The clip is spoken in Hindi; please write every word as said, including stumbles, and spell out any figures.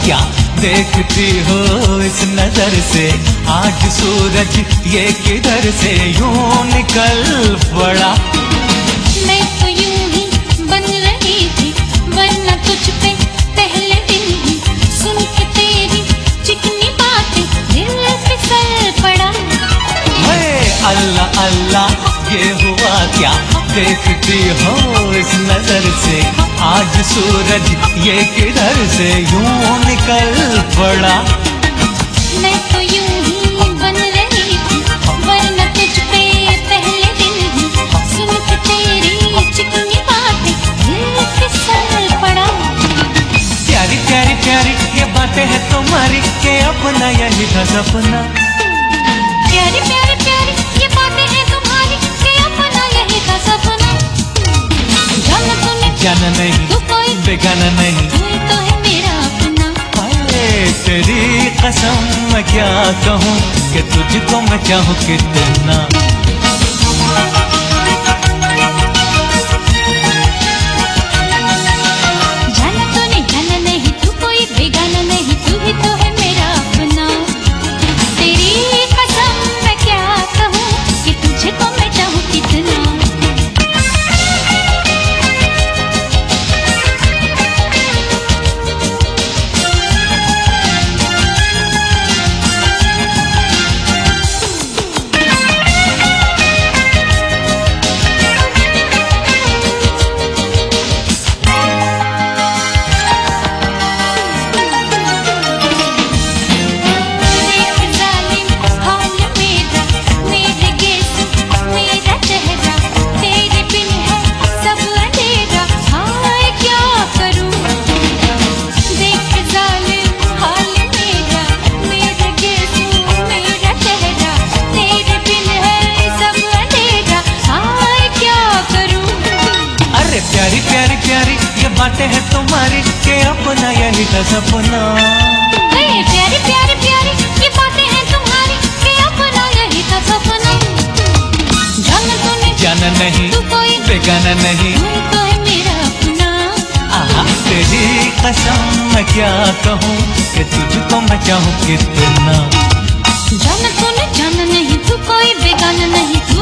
क्या देखती हो इस नजर से, आज सूरज ये किधर से यूं निकल पड़ा। मैं तो यूं ही बन रही थी वरना तुझ पे पहले दिन ही, सुन के तेरी चिकनी बातें दिल फिसल पड़ा। अल्लाह अल्लाह ये हुआ क्या, देखती हो इस नजर से, आज सूरज ये किधर से यूं निकल पड़ा। मैं तो यूं ही बन रही थी वरना तुझ पे पहले दिन ही, सुन के तेरी चिकनी बातें दिल फिसल पड़ा। प्यारी प्यारी प्यारी ये बातें हैं तुम्हारी के अपना यही था सपना। प्यारी प्यारी प्यारी ये बातें हैं तुम्हारी के अपना यही था सपना। जाना तूने जाना नहीं तू कोई बेगाना नहीं, तू ही तो है मेरा अपना। अरे तेरी कसम मैं क्या कहूँ कि तुझको मैं चाहूँ कितना। जाना तूने जाना नहीं तू कोई बेगाना नहीं, तू ही तो है मेरा अपना। तेरी कसम मैं क्या कहूँ कि तुझको मैं चाहूँ कितना। प्यारी प्यारी प्यारी ये बातें हैं तुम्हारी के अपना यही था सपना। प्यारी प्यारी प्यारी ये बातें हैं तुम्हारी के अपना यही था सपना। जाना तूने जाना नहीं तू कोई बेगाना नहीं, तू तो है मेरा अपना। आहा तेरी कसम मैं क्या कहूँ कि तुझको मैं चाहूँ कितना। जाना तूने जाना नहीं तू कोई बेगाना नहीं।